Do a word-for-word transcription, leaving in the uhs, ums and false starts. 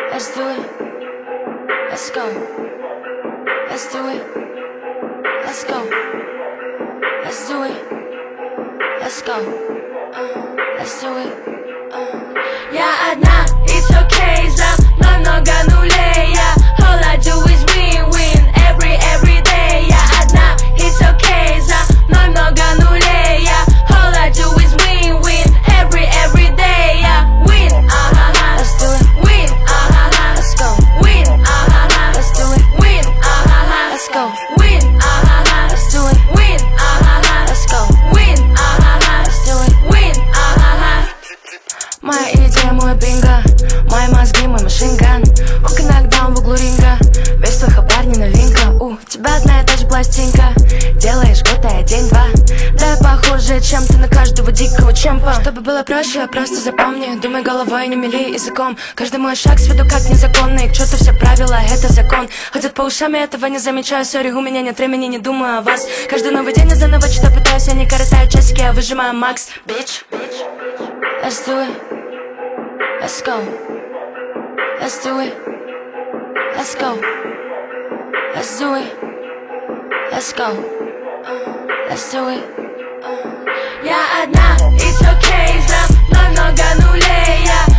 Let's do it. Let's go. Let's do it. Let's go. Let's do it. Let's go. Uh, let's do it. Uh. Я одна, it's okay, за мной много нулей. Я all I do is win, win, every, every day. Я одна, it's okay, за мной много нулей. Я all I do is win, win, every, every day. Я win, а-ха-ха, let's do it. Win, а-ха-ха, let's go. Win, а-ха-ха, let's do it. Win, а-ха-ха, let's go. Win, а-ха-ха, let's do it. Win, а-ха-ха, let's go. Win, а-ха-ха, let's do it. Win, а-ха-ха. Моя идея, мой бинго, мои мозги, мой машинган. Хук и нокдаун в углу ринга. Весь твой хабар не новинка. У тебя одна и та же пластинка. Делаешь год, а я день-два. Да я похуже, чем ты на каждого дикого чемпа. Чтобы было проще, просто запомни. Думай головой, не мели языком. Каждый мой шаг сведу как незаконный. К черту все правила, это закон. Ходят по ушам, я этого не замечаю. Сори, у меня нет времени, не думаю о вас. Каждый новый день я заново что-то пытаюсь. Я не коротаю часики, я выжимаю макс. Bitch, let's do it. Let's go. Let's do it. Let's go. Let's do it. Let's go. Uh, let's do it. Uh. Я одна, it's okay, за мной много нулей. Я